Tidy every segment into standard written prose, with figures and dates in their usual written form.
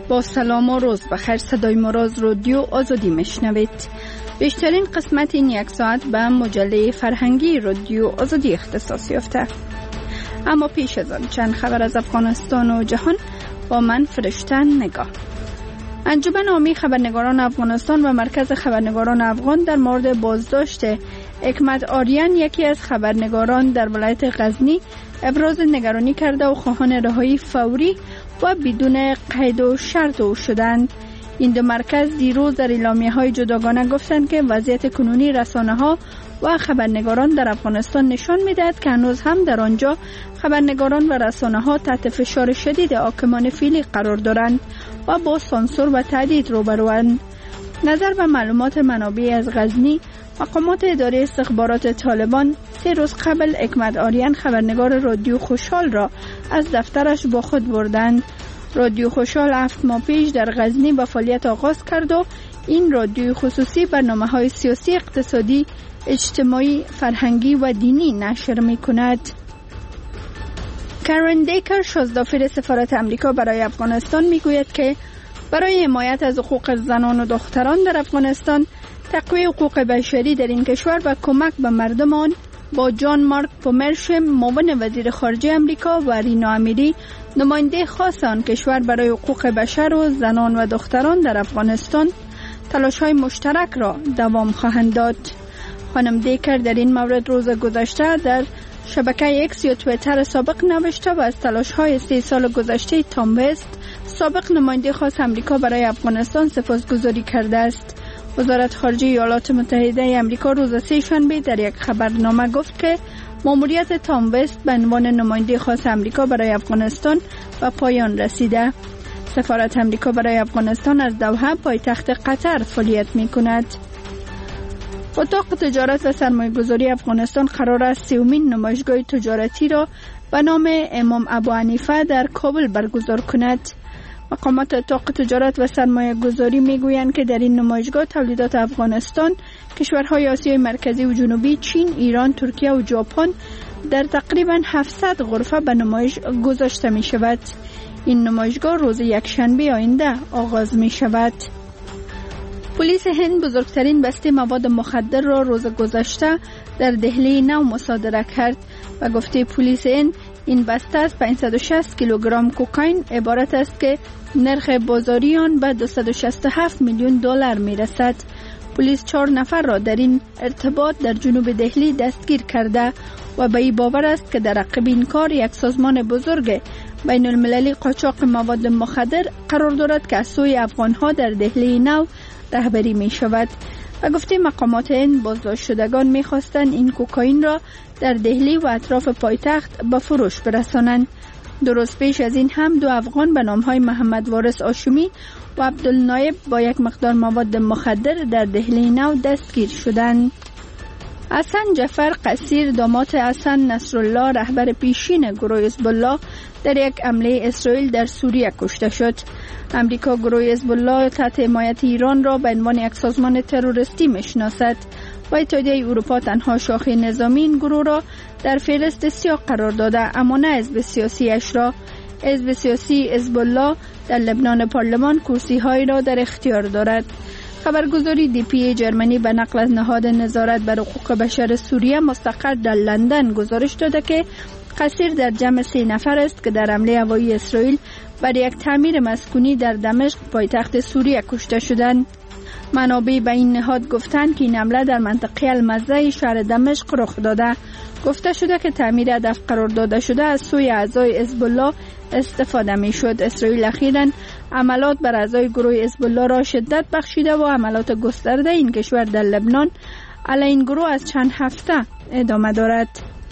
با سلام و روز بخیر. صدای ما را از رادیو آزادی میشنوید. بیشترین قسمت این یک ساعت به مجله فرهنگی رادیو آزادی اختصاص یافته. اما پیش از آن چند خبر از افغانستان و جهان با من فرشته نگاه. انجمن عامی خبرنگاران افغانستان و مرکز خبرنگاران افغان در مورد بازداشت حکمت آریان، یکی از خبرنگاران در ولایت غزنی، ابراز نگرانی کرده و خواهان رهایی فوری و بدون قید و شرط او شدند. این دو مرکز دیروز در اعلامیه‌های جداگانه گفتند که وضعیت کنونی رسانه‌ها و خبرنگاران در افغانستان نشان می‌دهد که هنوز هم در آنجا خبرنگاران و رسانه‌ها تحت فشار شدید حاکمان فعلی قرار دارند و با سانسور و تهدید روبروند. نظر به معلومات منابع از غزنی، مقامات اداره استخبارات طالبان 3 روز قبل حکمت آریان، خبرنگار رادیو خوشحال را از دفترش با خود بردند. رادیو خوشحال 7 ماه پیش در غزنی به فعالیت آغاز کرد و این رادیو خصوصی برنامه‌های سیاسی، اقتصادی، اجتماعی، فرهنگی و دینی نشر می‌کند. کارن دیکر، شازدافیر سفارت امریکا برای افغانستان، میگوید که برای حمایت از حقوق زنان و دختران در افغانستان، تقویت حقوق بشری در این کشور و کمک به مردم آن، با جان مارک پومرشم، معاون وزیر خارجه امریکا، و رینا امیری، نماینده خاص آن کشور برای حقوق بشر و زنان و دختران در افغانستان، تلاش‌های مشترک را دوام خواهند داد. خانم دیکر در این مورد روز گذشته در شبکه اکس یا توییتر سابق نوشته و از تلاش‌های 3 سال گذشته تام وست، سابق نماینده خاص امریکا برای افغانستان، سپاسگزاری کرده است. وزارت خارجه ایالات متحده امریکا روز 3 شنبه در یک خبرنامه گفت که ماموریت تام وست به عنوان نماینده خاص امریکا برای افغانستان به پایان رسیده. سفارت امریکا برای افغانستان از دوحه، پایتخت قطر، فعالیت می‌کند. اتاق تجارت و سرمایه‌گذاری افغانستان قرار است 30مین نمایشگاه تجارتی را به نام امام ابو حنیفه در کابل برگزار کند. مقامات اتاق تجارت و سرمایه‌گذاری میگویند که در این نمایشگاه تولیدات افغانستان، کشورهای آسیای مرکزی و جنوبی، چین، ایران، ترکیه و ژاپن در تقریباً 700 غرفه به نمایش گذاشته می شود. این نمایشگاه روز یکشنبه آینده آغاز می شود. پلیس هند بزرگترین بسته مواد مخدر را روز گذشته در دهلی نو مصادره کرد و گفته پلیس هند این بسته از 560 کیلوگرم کوکائین عبارت است که نرخ بازاری آن به 267 میلیون دلار می رسد. پلیس 4 نفر را در این ارتباط در جنوب دهلی دستگیر کرده و به این باور است که در عقب این کار یک سازمان بزرگ بین المللی قاچاق مواد مخدر قرار دارد که از سوی افغانها در دهلی نو رهبری می شود. و گفته مقامات این بازداشت شدگان می خواستند این کوکائین را در دهلی و اطراف پایتخت به فروش برسانند. 2 روز پیش از این هم 2 افغان به نامهای محمد وارث آشومی و عبدالنایب با یک مقدار مواد مخدر در دهلی نو دستگیر شدند. حسن جعفر قصیر، داماد حسن نصرالله، رهبر پیشین گروه حزب الله، در یک حمله اسرائیل در سوریه کشته شد. امریکا گروه حزب الله تحت حمایت ایران را به عنوان یک سازمان تروریستی میشناسد و اتحادیه اروپا تنها شاخه نظامی این گروه را در فهرست سیاه قرار داده، اما نه حزب سیاسی اش را. حزب سیاسی حزب الله در لبنان پارلمان کرسی‌هایی را در اختیار دارد. خبرگزاری دی پی جرمنی به نقل از نهاد نظارت بر حقوق بشر سوریه مستقر در لندن گزارش داده که قصیر در جمع 3 نفر است که در حمله هوایی اسرائیل بر یک تعمیر مسکونی در دمشق، پایتخت سوریه، کشته شدند. منابع به این نهاد گفتند که این حمله در منطقه المزه شهر دمشق رخ داده. گفته شده که تعمیر هدف قرار داده شده از سوی اعضای حزب الله استفاده می شد. اسرائیل اخیراً عملات بر اعضای گروه حزب الله را شدت بخشیده و عملات گسترده این کشور در لبنان علیه این گروه از چند هفته ادامه دارد.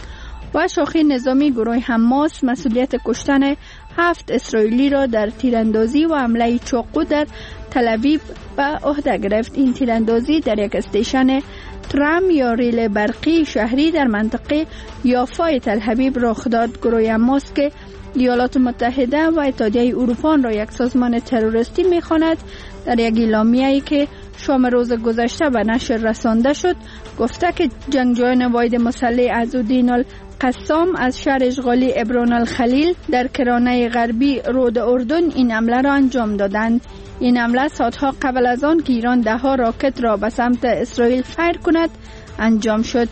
و شاخه نظامی گروه حماس مسئولیت کشتن 7 اسرائیلی را در تیراندازی و حمله چاقو در تل‌آویو به عهده گرفت. این تیراندازی در یک استیشن ترام یا ریل برقی شهری در منطقه یافای تل‌آویو رخ داد. گروه حماس که ایالات متحده و اتحادیه اروپا را یک سازمان تروریستی می‌خواند، در یک اعلامیه‌ای که شام روز گذشته به نشر رسانده شد گفته که جنگجویان واحد مسلح عزالدین قسام از شهر اشغالی عبران الخلیل در کرانه غربی رود اردن این حمله را انجام دادند. این حمله ساعتها قبل از آن که ایران 10 راکت را به سمت اسرائیل فیر کند انجام شد.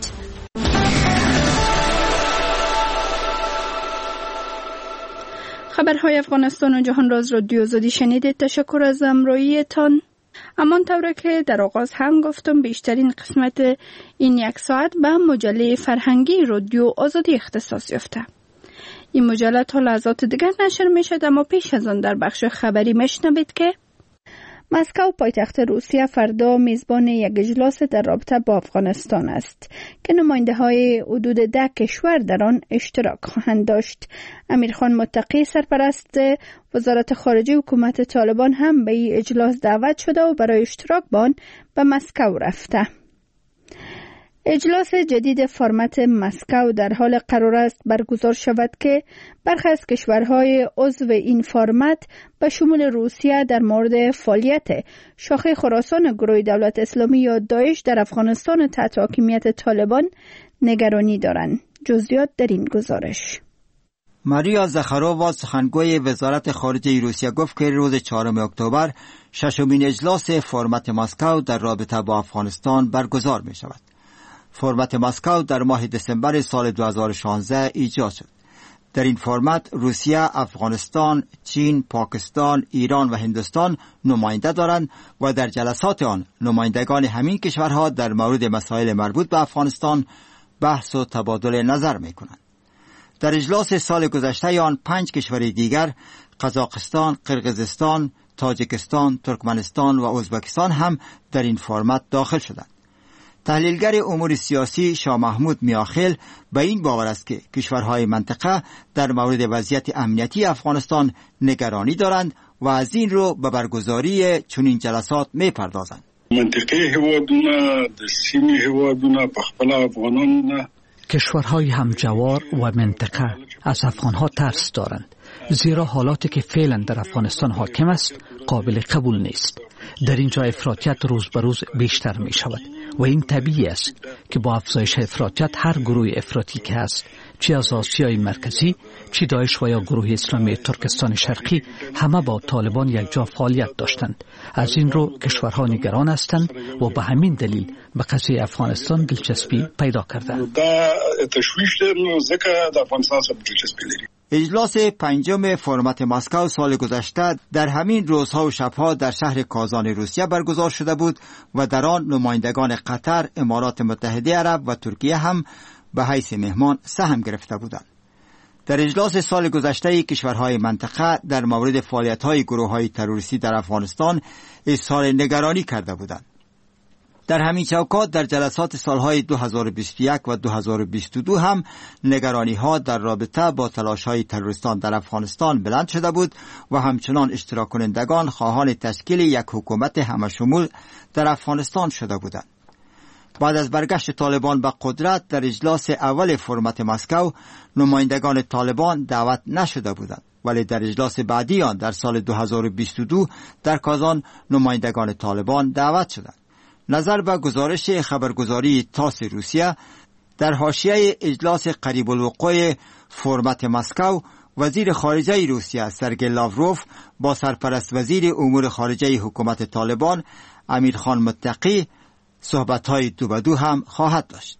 خبرهای افغانستان و جهان راز رادیو زدی شنیدید. تشکر از همراهیتان. همانطور که در آغاز هم گفتم بیشترین قسمت این یک ساعت به مجله فرهنگی رادیو آزادی اختصاص یافته. این مجله تا لحظات دیگر نشر می شد، اما پیش از آن در بخش خبری میشنوید که مسکو پایتخت روسیه فردا میزبان یک اجلاس در رابطه با افغانستان است که نماینده های حدود 10 کشور در آن اشتراک خواهند داشت. امیرخان متقی سرپرست وزارت خارجه حکومت طالبان هم به این اجلاس دعوت شده و برای اشتراک با آن به مسکو رفته. اجلاس جدید فرمت مسکو در حال قرار است برگزار شود که برخی از کشورهای عضو این فرمت به شمول روسیه در مورد فعالیت شاخه خراسان گروه دولت اسلامی یا داعش در افغانستان تحت حاکمیت طالبان نگرانی دارند. جزئیات در این گزارش. ماریا زخارووا سخنگوی وزارت خارجه روسیه گفت که روز 4 اکتبر ششمین اجلاس فرمت مسکو در رابطه با افغانستان برگزار می شود. فرمت مسکو در ماه دسامبر سال 2016 ایجاد شد. در این فرمت روسیه، افغانستان، چین، پاکستان، ایران و هندوستان نماینده دارند و در جلسات آن نمایندگان همین کشورها در مورد مسائل مربوط به افغانستان بحث و تبادل نظر می کنند. در اجلاس سال گذشته آن 5 کشور دیگر قزاقستان، قرقیزستان، تاجیکستان، ترکمنستان و ازبکستان هم در این فرمت داخل شدند. تحلیلگر امور سیاسی شاه محمود میاخیل به این باور است که کشورهای منطقه در مورد وضعیت امنیتی افغانستان نگرانی دارند و از این رو به برگزاری چنین جلسات میپردازند. منطقه هوادونه د سیمې هوادونه په خپل افغانان کشورهای همجوار و منطقه از افغانها ترس دارند، زیرا حالاتی که فعلا در افغانستان حاکم است قابل قبول نیست. در اینجا افراطیت روز به روز بیشتر می شود و این طبیعی است که با افزایش افراطیت هر گروه افراطی که است، چه از آسیای مرکزی، چه داعش و یا گروه اسلامی ترکستان شرقی، همه با طالبان یک جا فعالیت داشتند. از این رو کشورها نگران هستند و به همین دلیل به قضیه افغانستان دلچسپی پیدا کردند. اجلاس 5 فرمت مسکو سال گذشته در همین روزها و شبها در شهر کازان روسیه برگزار شده بود و در آن نمایندگان قطر، امارات متحده عرب و ترکیه هم به حیث مهمان سهم گرفته بودند. در اجلاس سال گذشته کشورهای منطقه در مورد فعالیت‌های گروه‌های تروریستی در افغانستان اظهار نگرانی کرده بودند. در همین چوکات در جلسات سالهای 2021 و 2022 هم نگرانی‌ها در رابطه با تلاش‌های تروریستان در افغانستان بلند شده بود و همچنان اشتراک کنندگان خواهان تشکیل یک حکومت همشمول در افغانستان شده بودند. بعد از برگشت طالبان به قدرت در اجلاس اول فرمت مسکو نمایندگان طالبان دعوت نشده بودند، ولی در اجلاس بعدی آن در سال 2022 در کازان نمایندگان طالبان دعوت شدند. نظر به گزارش خبرگزاری تاس روسیه، در حاشیه اجلاس قریب الوقوع فرمت مسکو وزیر خارجه روسیه سرگئی لاوروف با سرپرست وزیر امور خارجه حکومت طالبان امیرخان متقی صحبت‌های دو به دو هم خواهد داشت.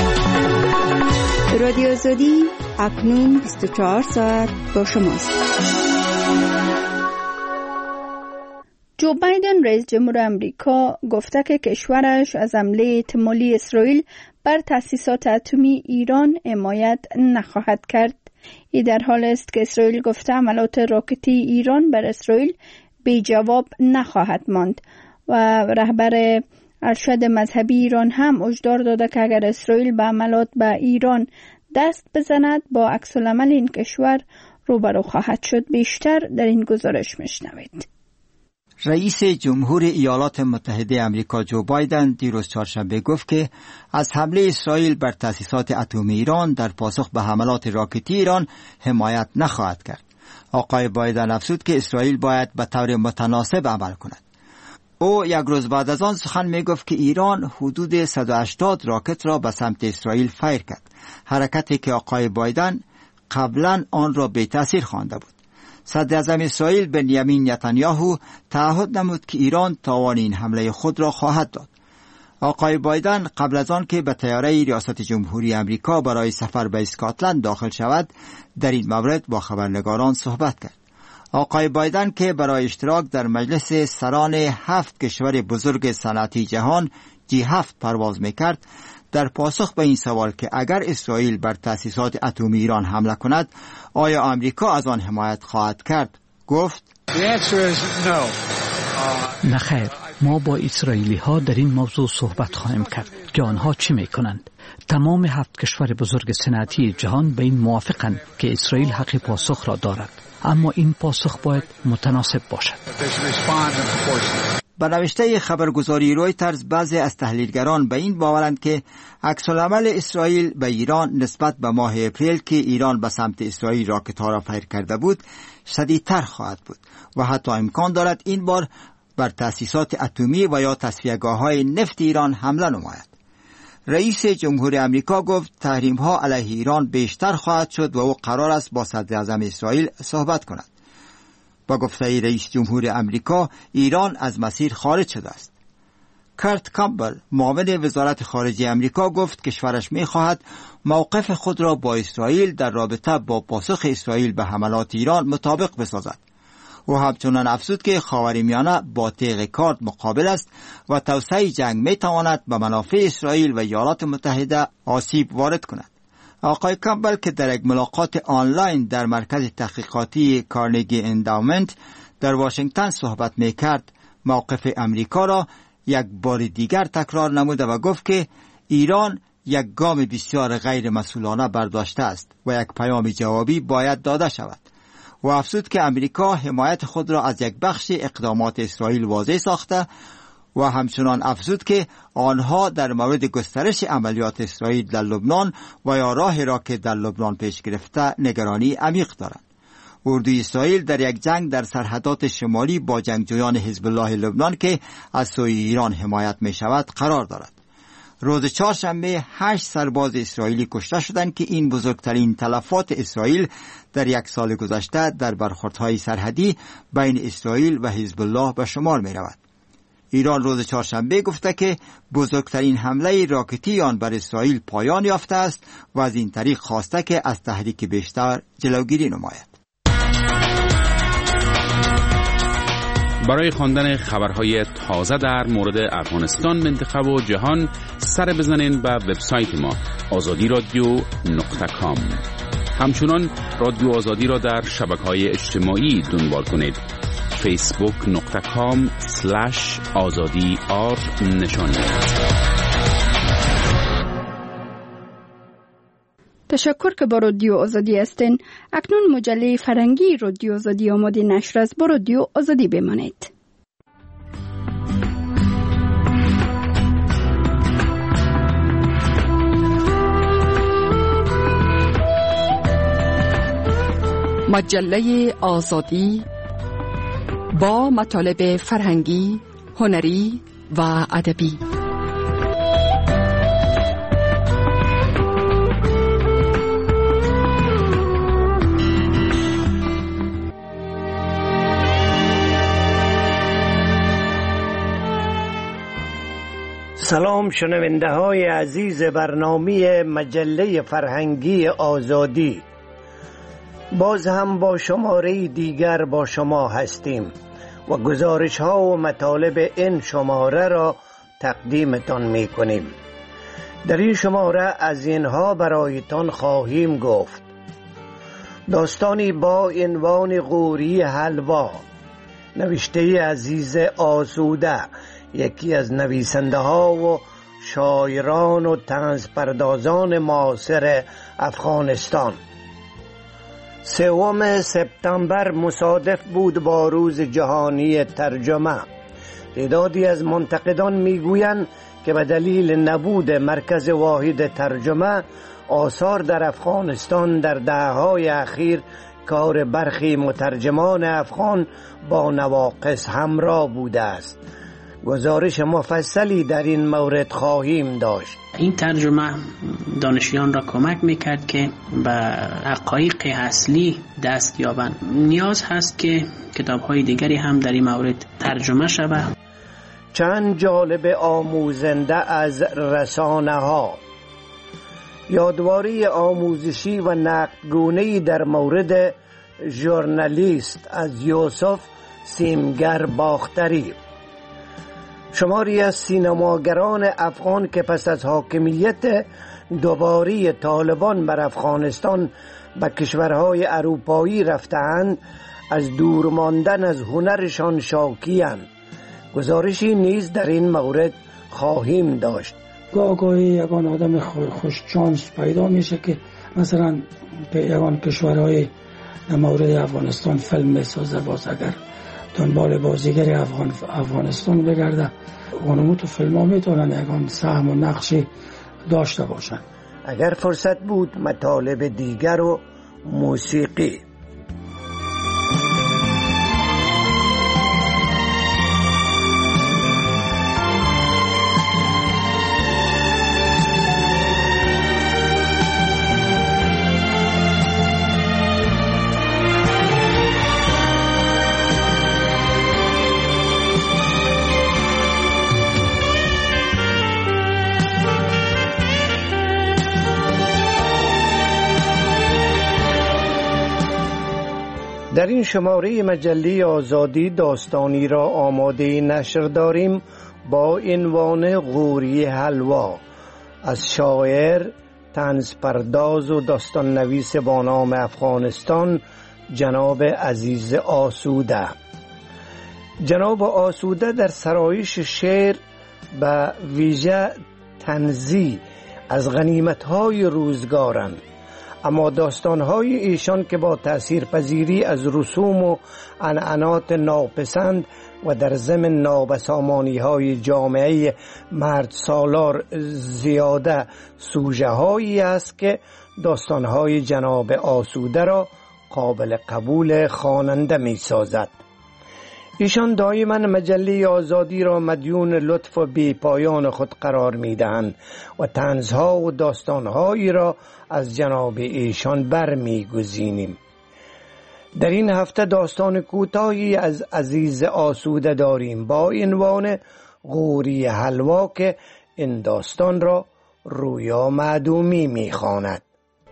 رادیو زدی اکنون 24 ساعت با شماست. جو بایدن رئیس جمهور امریکا گفته که کشورش از حمله احتمالی اسرائیل بر تأسیسات اتمی ایران حمایت نخواهد کرد. این در حال است که اسرائیل گفته حملات راکتی ایران بر اسرائیل بی جواب نخواهد ماند و رهبر ارشد مذهبی ایران هم هشدار داده که اگر اسرائیل به حملات به ایران دست بزند با عکس العمل این کشور روبرو خواهد شد. بیشتر در این گزارش میشنوید. رئیس جمهور ایالات متحده آمریکا جو بایدن دیروز چهارشنبه گفت که از حمله اسرائیل بر تأسیسات اتمی ایران در پاسخ به حملات راکتی ایران حمایت نخواهد کرد. آقای بایدن افزود که اسرائیل باید به طور متناسب عمل کند. او یک روز بعد از آن سخن می گفت که ایران حدود 180 راکت را به سمت اسرائیل فیر کرد، حرکتی که آقای بایدن قبلا آن را بی تأثیر خوانده بود. صدر اعظم اسرائیل بنیامین نتانیاهو تعهد نمود که ایران تاوان این حمله خود را خواهد داد. آقای بایدن قبل از آن که به طیاره ریاست جمهوری امریکا برای سفر به اسکاتلند داخل شود، در این مورد با خبرنگاران صحبت کرد. آقای بایدن که برای اشتراک در مجلس سران 7 کشور بزرگ صنعتی جهان G7 پرواز میکرد، در پاسخ به این سوال که اگر اسرائیل بر تأسیسات اتمی ایران حمله کند آیا آمریکا از آن حمایت خواهد کرد، گفت نه خیر، ما با اسرائیلی ها در این موضوع صحبت خواهیم کرد که آنها چی میکنند. تمام 7 کشور بزرگ صنعتی جهان به این موافقند که اسرائیل حق پاسخ را دارد، اما این پاسخ باید متناسب باشد. به نوشته خبرگزاری رویترز بعضی از تحلیلگران به این باورند که عکس‌العمل اسرائیل به ایران نسبت به ماه اپریل که ایران به سمت اسرائیل راکت‌ها را فیر کرده بود شدیدتر خواهد بود و حتی امکان دارد این بار بر تأسیسات اتمی و یا تصفیه‌گاه‌های نفت ایران حمله نماید. رئیس جمهور امریکا گفت تحریم‌ها علیه ایران بیشتر خواهد شد و او قرار است با صدر اعظم اسرائیل صحبت کند. با گفته رئیس جمهور امریکا ایران از مسیر خارج شده است. کرت کامبل معاون وزارت خارجه امریکا گفت کشورش می‌خواهد موقف خود را با اسرائیل در رابطه با پاسخ اسرائیل به حملات ایران مطابق بسازد. او همچنان افزود که خاورمیانه با تیغ کارد مقابل است و توسعه جنگ می‌تواند به منافع اسرائیل و ایالات متحده آسیب وارد کند. آقای کامبل که در یک ملاقات آنلاین در مرکز تحقیقاتی کارنگی انداومنت در واشنگتن صحبت می‌کرد، موقف امریکا را یک بار دیگر تکرار نموده و گفت که ایران یک گام بسیار غیر مسئولانه برداشته است و یک پیام جوابی باید داده شود. و افزود که امریکا حمایت خود را از یک بخش اقدامات اسرائیل واضح ساخته و همچنان افزود که آنها در مورد گسترش عملیات اسرائیل در لبنان و یا راهی را که در لبنان پیش گرفته نگرانی عمیق دارند. اردوی اسرائیل در یک جنگ در سرحدات شمالی با جنگجویان حزب الله لبنان که از سوی ایران حمایت می شود قرار دارد. روز چهارشنبه 8 سرباز اسرائیلی کشته شدند که این بزرگترین تلفات اسرائیل در یک سال گذشته در برخوردهای سرحدی بین اسرائیل و حزب الله به شمار می رود. ایران روز چهارشنبه گفته که بزرگترین حمله راکتی آن بر اسرائیل پایان یافته است و از این طریق خواسته که از تحریک بیشتر جلوگیری نماید. برای خواندن خبرهای تازه در مورد افغانستان، منطقه و جهان سر بزنین به وبسایت ما azadi.radio.com. همچنان رادیو آزادی را در شبکه‌های اجتماعی دنبال کنید. facebook.com/azadi_r تشکر که با رادیو آزادی هستین. اکنون مجله فرنگی رادیو آزادی آماده نشر است. با رادیو آزادی بمانید. مجله آزادی با مطالب فرهنگی، هنری و ادبی. سلام شنونده های عزیز برنامه مجله فرهنگی آزادی. باز هم با شماره دیگر با شما هستیم و گزارش ها و مطالب این شماره را تقدیمتان می کنیم. در این شماره از اینها برایتان خواهیم گفت: داستانی با عنوان قوری حلوا، نوشته عزیز آسوده، یکی از نویسنده ها و شاعران و طنزپردازان معاصر افغانستان. 3 سپتامبر مصادف بود با روز جهانی ترجمه. تعدادی از منتقدان میگویند که به دلیل نبود مرکز واحد ترجمه، آثار در افغانستان در دهه‌های اخیر کار برخی مترجمان افغان با نواقص همراه بوده است. گزارش مفصلی در این مورد خواهیم داشت. این ترجمه دانشیان را کمک میکرد که به حقایق اصلی دست یابند. نیاز هست که کتاب‌های دیگری هم در این مورد ترجمه شود. چند جالب آموزنده از رسانه ها. یادواری آموزشی و نقدگونه‌ای در مورد ژورنالیست از یوسف سیمگر باختری. شماری از سینماگران افغان که پس از حاکمیت دوباره طالبان بر افغانستان به کشورهای اروپایی رفتند از دور ماندن از هنرشان شاکی‌اند. گزارشی نیز در این مورد خواهیم داشت. گاهی یگان آدم خوش شانس پیدا میشه که مثلا یگان کشورهای مورد افغانستان فیلم میسازه، باز اگر دنبال بازیگر افغانستان بگرده اونمو تو فیلم ها میتونن یگان سهم و نقشی داشته باشن. اگر فرصت بود مطالب دیگر و موسیقی. در این شماره مجله آزادی داستانی را آماده نشر داریم با عنوان غوری حلوا از شاعر، طنز پرداز و داستان نویس با نام افغانستان جناب عزیز آسوده. جناب آسوده در سرایش شعر به ویژه طنزی از غنیمت‌های روزگارند، اما داستان‌های ایشان که با تأثیرپذیری از رسوم و عنعنات ناپسند و در ضمن نابسامانی‌های جامعه مرد سالار زیاده سوژه‌هایی است که داستان‌های جناب آسوده را قابل قبول خواننده می‌سازد. ایشان دائما مجله آزادی را مدیون لطف و بی پایان خود قرار می‌دهند و طنزها و داستان‌هایی را از جناب ایشان برمی‌گزینیم. در این هفته داستان کوتاهی از عزیز آسوده داریم با عنوان غوری حلوا که این داستان را رویا معدومی می‌خواند.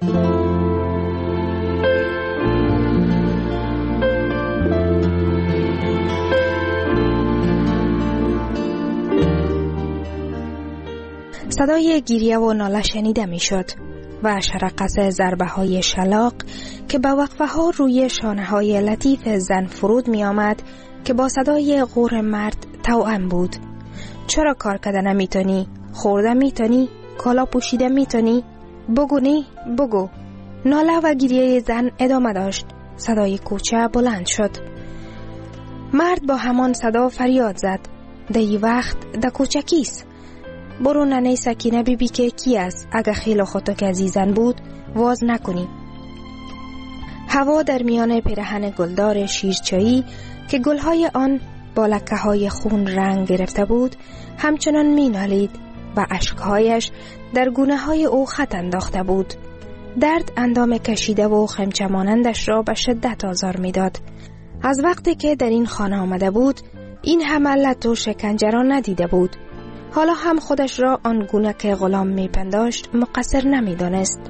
صدای گریه و ناله شنیده می شد و شرقص ضربه های شلاق که به وقفه ها روی شانه های لطیف زن فرود می آمد که با صدای غور مرد توأم بود. چرا کار کرده نمی تونی؟ خورده می تونی؟ کالا پوشیده می تونی؟ بگو نی؟ بگو. ناله و گریه زن ادامه داشت. صدای کوچه بلند شد. مرد با همان صدا فریاد زد. دی وقت ده کوچه کیست؟ برو ننه سکینه بیبی که کی است؟ اگه خیلی خودتو که عزیزن بود واز نکنی. هوا در میان پیرهن گلدار شیرچایی که گلهای آن با لکه های خون رنگ گرفته بود همچنان می نالید و اشکهایش در گونه های او خط انداخته بود. درد اندام کشیده و خمچه مانندش را به شدت آزار می داد. از وقتی که در این خانه آمده بود این همه لط و شکنجه را ندیده بود. حالا هم خودش را آنگونه که غلام می پنداشت مقصر نمی دانست.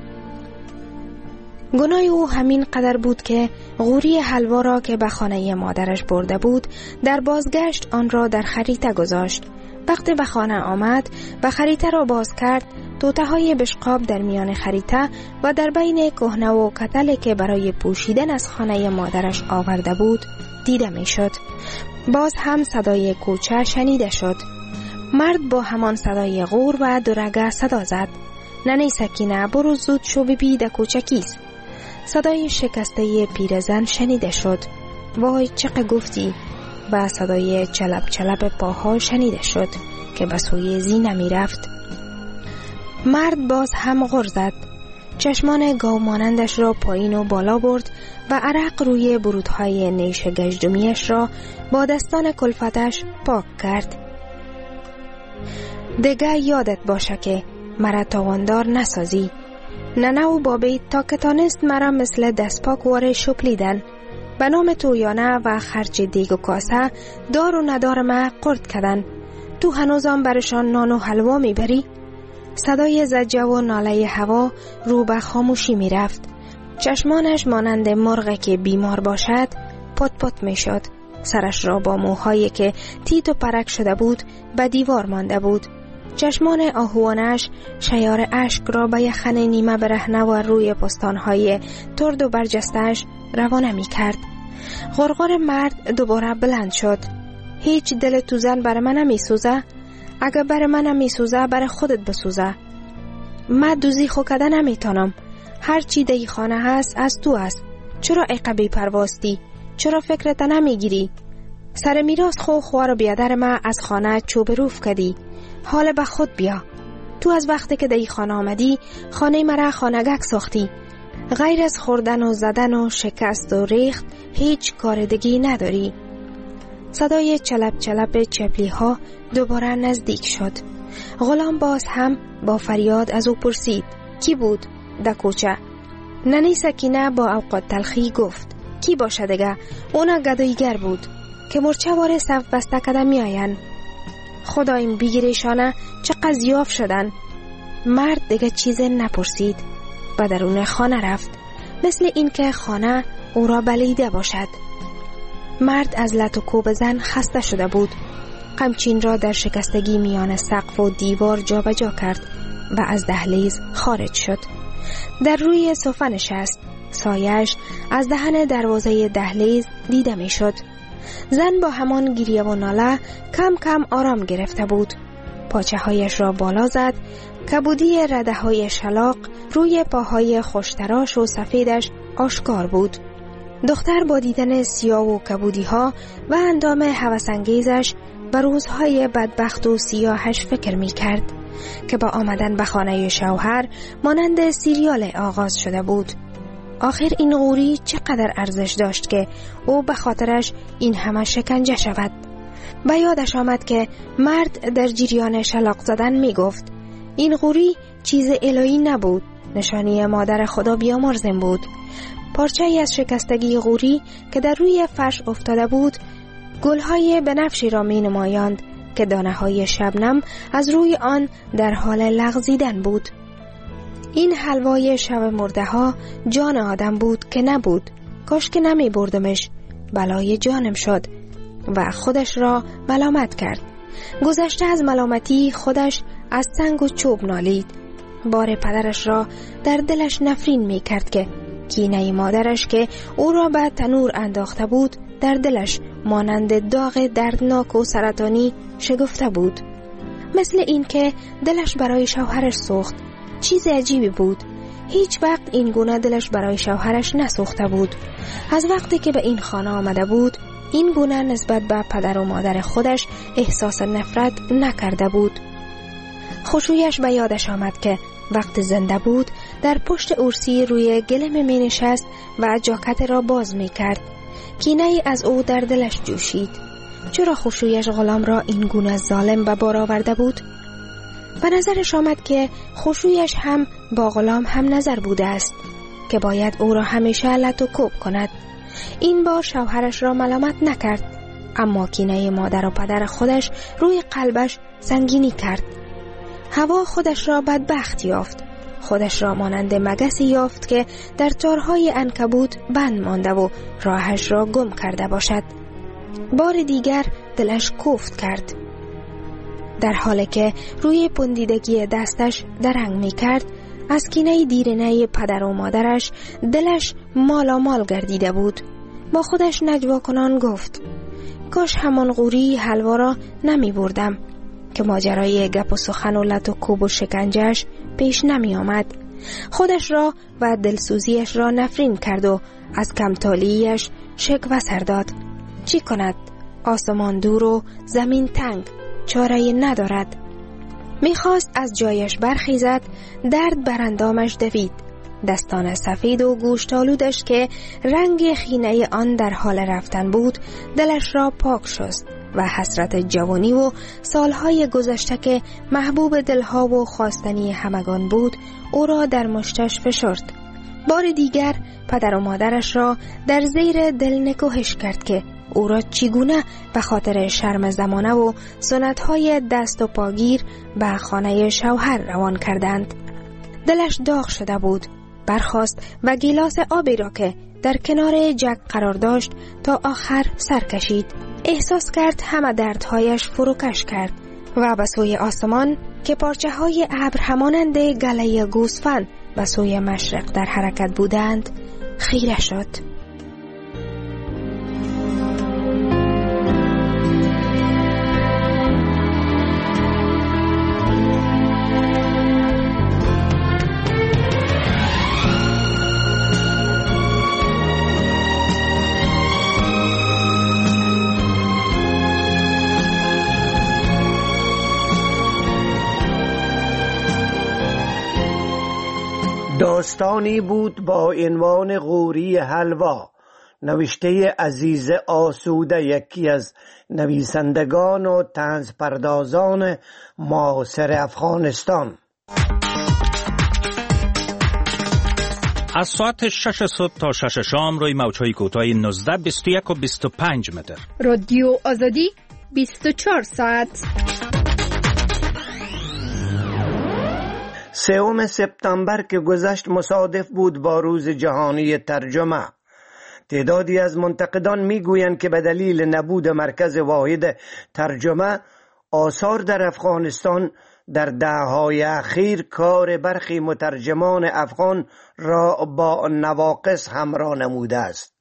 گناه او همین قدر بود که غوری حلوا را که به خانه مادرش برده بود در بازگشت آن را در خریطه گذاشت. وقتی به خانه آمد و خریطه را باز کرد توته های بشقاب در میان خریطه و در بین کهنه و کتل که برای پوشیدن از خانه مادرش آورده بود دیده می شد. باز هم صدای کوچه شنیده شد. مرد با همان صدای غور و درگه صدا زد. ننه سکینه برو زود شو ببی ده کوچه کیست؟ صدای شکسته پیرزن شنیده شد. وای چقه گفتی؟ و صدای چلب چلب پاها شنیده شد که به سوی زینه می رفت. مرد باز هم غر زد. چشمان گاو مانندش را پایین و بالا برد و عرق روی برودهای نیش گژدمیش را با دستان کلفتش پاک کرد. دیگه یادت باشه که مرا تاواندار نسازی. ننه و بابی تا که تانست مرا مثل دستپاک واره شپلیدن. به نام تویانه و خرج دیگ و کاسه دار و ندار ما قرد کردن. تو هنوزم برشان نان و حلوا میبری؟ صدای زجه و ناله هوا رو به خاموشی میرفت. چشمانش مانند مرغی که بیمار باشد پت پت میشد. سرش را با موهایی که تیت و پرک شده بود به دیوار مانده بود. چشمان آهوانش شیار اشک را به یخن نیمه برهنه و روی پستانهای ترد و برجستش روانه می کرد. غرغر مرد دوباره بلند شد. هیچ دل تو زن بر من نمی سوزه؟ اگر بر من نمی سوزه بر خودت بسوزه. من دوزی خو کده نمی تانم. هر چی دی خانه هست از تو است. چرا عقبی پرواستی؟ چرا فکرت نمی گیری؟ سر میراث خو خوار و بیادر ما از خانه چوب روف کدی. حال به خود بیا. تو از وقتی که دی خانه آمدی خانه مرا خانگک ساختی. غیر از خوردن و زدن و شکست و ریخت هیچ کاردگی نداری. صدای چلپ چلپ چپلی ها دوباره نزدیک شد. غلام باز هم با فریاد از او پرسید کی بود در کوچه؟ ننی سکینه با اوقات تلخی گفت کی باشه دیگه؟ اونا گدایگر بود که مرچه واره صف بسته کده می آین. خدایم بگیرشانه چقدر زیاف شدن. مرد دیگه چیز نپرسید. به درون خانه رفت مثل این که خانه او را بلیده باشد. مرد از لط و کوب زن خسته شده بود. قمچین را در شکستگی میان سقف و دیوار جا به جا کرد و از دهلیز خارج شد. در روی صفه نشست. سایش از دهن دروازه دهلیز دیده می شد. زن با همان گریه و ناله کم کم آرام گرفته بود. پاچه هایش را بالا زد. کبودی رده های شلاق روی پاهای خوشتراش و سفیدش آشکار بود. دختر با دیدن سیاه و کبودی ها و اندام هوس‌انگیزش به روزهای بدبخت و سیاهش فکر می کرد که با آمدن به خانه شوهر مانند سیریال آغاز شده بود. آخر این غوری چقدر ارزش داشت که او به خاطرش این همه شکنجه شود. به یادش آمد که مرد در جریان شلاق زدن می گفت این غوری چیز الهی نبود، نشانی مادر خدا بیامرزم بود. پارچه از شکستگی غوری که در روی فرش افتاده بود گلهای بنفشی را می نمایاند که دانه های شبنم از روی آن در حال لغزیدن بود. این حلوای شب مرده ها جان آدم بود که نبود. کاش که نمی بردمش، بلای جانم شد. و خودش را ملامت کرد. گذشته از ملامتی خودش از سنگ و چوب نالید. بار پدرش را در دلش نفرین می کرد که کینه مادرش که او را به تنور انداخته بود در دلش مانند داغ دردناک و سرطانی شگفته بود. مثل این که دلش برای شوهرش سوخت. چیز عجیبی بود. هیچ وقت این گونه دلش برای شوهرش نسوخته بود. از وقتی که به این خانه آمده بود این گونه نسبت به پدر و مادر خودش احساس نفرت نکرده بود. خوشویش به یادش آمد که وقت زنده بود در پشت ارسی روی گلم می نشست و جاکت را باز می کرد. کینه ای از او در دلش جوشید. چرا خوشویش غلام را این گونه ظالم به بار آورده بود؟ به نظرش آمد که خوشویش هم با غلام هم نظر بوده است که باید او را همیشه لط و کوب کند. این بار شوهرش را ملامت نکرد، اما کینه مادر و پدر خودش روی قلبش سنگینی کرد. هوا خودش را بدبخت یافت. خودش را مانند مگسی یافت که در تارهای عنکبوت بند مانده و راهش را گم کرده باشد. بار دیگر دلش کوفت کرد. در حالی که روی پندیدگی دستش درنگ می کرد، از کینه دیرینه پدر و مادرش دلش مالامال گردیده بود. با خودش نجوا کنان گفت کاش همان غوری حلوا را نمی بردم که ماجرای گپ و سخن و لط و کوب و شکنجهش پیش نمی آمد. خودش را و دلسوزیش را نفرین کرد و از کمتالیش شکوه سر داد. چی کند؟ آسمان دور و زمین تنگ، چاره ندارد. میخواست از جایش برخیزد، درد بر اندامش دوید. دستان سفید و گوشتالودش که رنگ خینه آن در حال رفتن بود دلش را پاک شست. و حسرت جوانی و سالهای گذشته که محبوب دلها و خواستنی همگان بود او را در مشتش فشرد. بار دیگر پدر و مادرش را در زیر دل نگاهش کرد که او را چگونه به خاطر شرم زمانه و سنت‌های دست و پاگیر به خانه شوهر روان کردند. دلش داغ شده بود. برخاست و گیلاس آبی را که در کنار جک قرار داشت تا آخر سر کشید. احساس کرد همه دردهایش فروکش کرد و به سوی آسمان که پارچه های ابر همانند گله گوسفند به سوی مشرق در حرکت بودند خیره شد. داستانی بود با عنوان غوری حلوا، نوشته عزیز آسوده، یکی از نویسندگان و طنز پردازان معاصر افغانستان. از ساعت 6 صبح تا 6 شام روی موج‌های کوتاه 19، 21 و 25 متر. رادیو آزادی 24 ساعت. 3 سپتامبر که گذشت مصادف بود با روز جهانی ترجمه. تعدادی از منتقدان میگویند که به دلیل نبود مرکز واحد ترجمه، آثار در افغانستان در دهه‌های اخیر کار برخی مترجمان افغان را با نواقص همراه نموده است.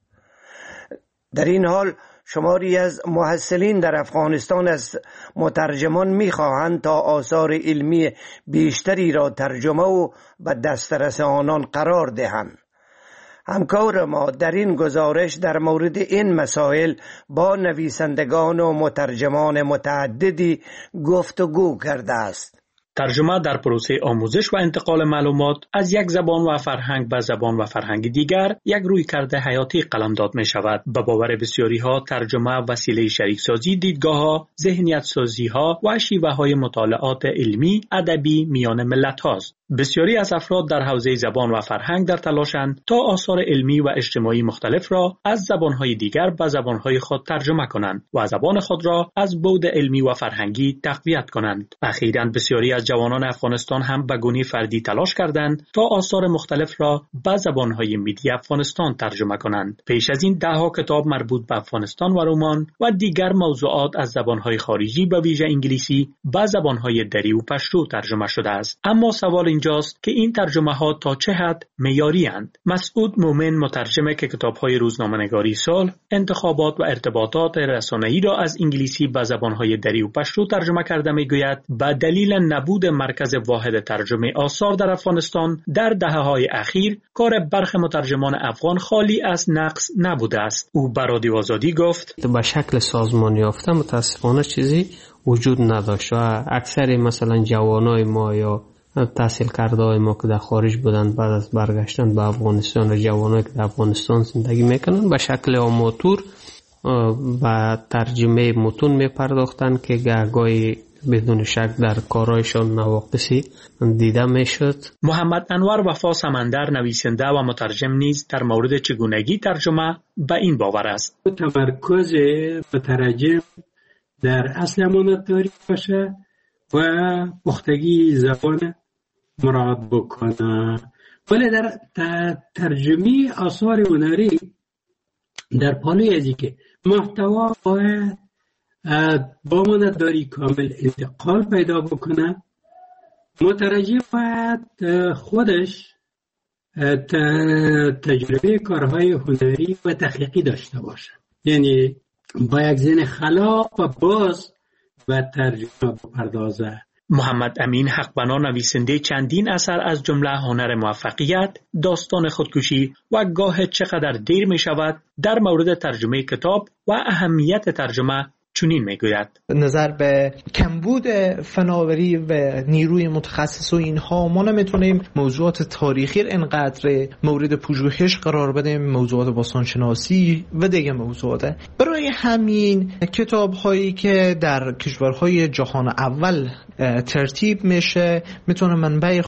در این حال شماری از محصلین در افغانستان از مترجمان می‌خواهند تا آثار علمی بیشتری را ترجمه و به دسترس آنان قرار دهند. همکار ما در این گزارش در مورد این مسائل با نویسندگان و مترجمان متعددی گفتگو کرده است. ترجمه در پروسه آموزش و انتقال معلومات از یک زبان و فرهنگ به زبان و فرهنگ دیگر یک رویکرد حیاتی قلمداد می شود. به باور بسیاری ها ترجمه وسیله شریک سازی دیدگاه ها، ذهنیت سازی ها و شیوه های مطالعات علمی ادبی میان ملت هاست. بسیاری از افراد در حوزه زبان و فرهنگ در تلاشند تا آثار علمی و اجتماعی مختلف را از زبانهای دیگر به زبانهای خود ترجمه کنند و زبان خود را از بعد علمی و فرهنگی تقویت کنند. اخیراً بسیاری از جوانان افغانستان هم به گونه فردی تلاش کردند تا آثار مختلف را به زبانهای میدی افغانستان ترجمه کنند. پیش از این دهها کتاب مربوط به افغانستان و رمان و دیگر موضوعات از زبانهای خارجی به ویژه انگلیسی به زبانهای دری و پشتو ترجمه شده است. اما سوال اینجاست که این ترجمه ها تا چه حد معیاری اند؟ مسعود مومن، مترجم که کتاب‌های روزنامه‌نگاری صلح، انتخابات و ارتباطات رسانه‌ای را از انگلیسی به زبان‌های دری و پشتو ترجمه کرده، می‌گوید به دلیل نبود مرکز واحد ترجمه آثار در افغانستان در دهه‌های اخیر کار برخی مترجمان افغان خالی از نقص نبوده است. او به رادیو آزادی گفت: به شکل سازمان یافته متاسفانه چیزی وجود نداشت و اکثر مثلا جوانای ما یا تحصیل کرده های ما که در خارج بودن بعد از برگشتن به افغانستان و جوانایی که در افغانستان زندگی میکنن به شکل آماتور و ترجمه متون میپرداختن که گاهی بدون شک در کارایشان نواقصی دیده میشد. محمد انور وفا سمندر، نویسنده و مترجم نیز در مورد چگونگی ترجمه به این باور است: تمرکز مترجم در اصل امانتداری باشه و پختگی زبان مراعات بکنه، ولی در ترجمه آثار هنری در پالوی ازی که محتوا باید با امانتداری کامل انتقال پیدا بکنه. مترجم باید خودش تجربه کارهای هنری و تخلیقی داشته باشه، یعنی با یک ذهن خلاق و باز و ترجمه بپردازه. محمد امین حقبنا، نویسنده چندین اثر از جمله هنر موفقیت، داستان خودکشی و گاه چقدر دیر می شود، در مورد ترجمه کتاب و اهمیت ترجمه چنین میگوید: نظر به کمبود فناوری و نیروی متخصص و اینها ما نمیتونیم موضوعات تاریخی اینقدر مورد پژوهش قرار بدیم، موضوعات باستانشناسی و دیگه موضوعات. برای همین کتاب هایی که در کشورهای جهان اول ترتیب میشه میتونه منبع